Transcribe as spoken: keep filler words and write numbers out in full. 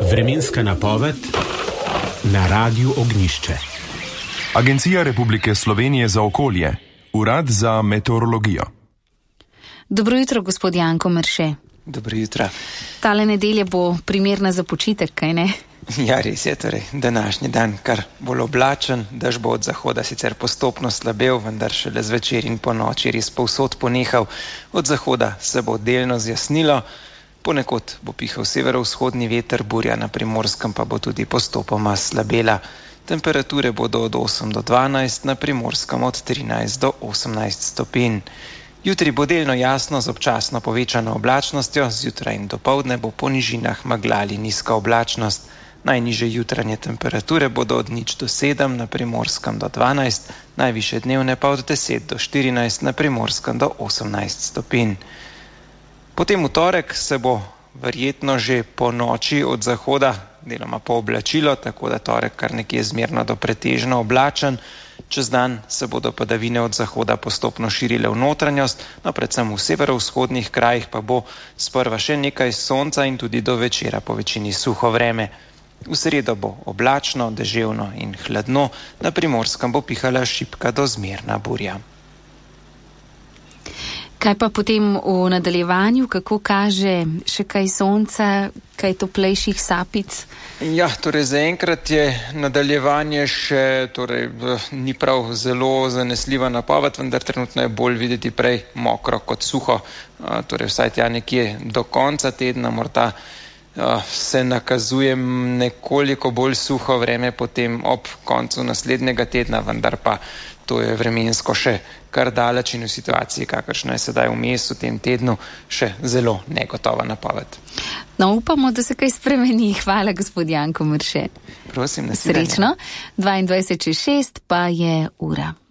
Vremenska napoved na Radiu Ognjišče. Agencija Republike Slovenije za okolje, Urad za meteorologijo. Dobro jutro, gospod Janko Mrše. Dobro jutro. Tale nedelja bo primerna za počitek, kaj ne? Ja, res je, torej današnji dan kar bolj oblačen, dež bo od zahoda sicer postopno slabel, vendar šele zvečer in po noči res povsod ponehal. Od zahoda se bo delno zjasnilo, ponekod bo pihal severovzhodni veter, burja na Primorskem pa bo tudi postopoma slabela. Temperature bodo od osem do dvanajst, na Primorskem od trinajst do osemnajst stopinj. Jutri bo delno jasno z občasno povečano oblačnostjo, zjutraj in dopoldne bo po nižinah megla ali nizka oblačnost. Najnižje jutranje temperature bodo od nič do sedem, na Primorskem do dvanajst, najvišje dnevne pa od deset do štirinajst, na Primorskem do osemnajst stopinj. Potem v torek se bo verjetno že po noči od zahoda deloma pooblačilo, tako da torek kar nekje zmerno do pretežno oblačen. Čez dan se bodo padavine od zahoda postopno širile v notranjost, no predvsem v severovzhodnih krajih pa bo sprva še nekaj sonca in tudi do večera po večini suho vreme. V sredo bo oblačno, deževno in hladno, na Primorskem bo pihala šibka do zmerna burja. Kaj pa potem v nadaljevanju, kako kaže še kaj sonca, kaj toplejših sapic? Ja, torej zaenkrat je nadaljevanje še, torej ni prav zelo zanesljiva napoved, vendar trenutno je bolj videti prej mokro kot suho. Torej vsaj tja nekje do konca tedna morda se nakazuje nekoliko bolj suho vreme potem ob koncu naslednjega tedna, vendar pa to je vremensko še kar daleč in v situaciji, kakršno je sedaj vmes v tem tednu, še zelo negotova napoved. No, upamo, da se kaj spremeni. Hvala, gospod Janko Mrše. Prosim, nasvidenje. Srečno. dvaindvajset čez šest pa je ura.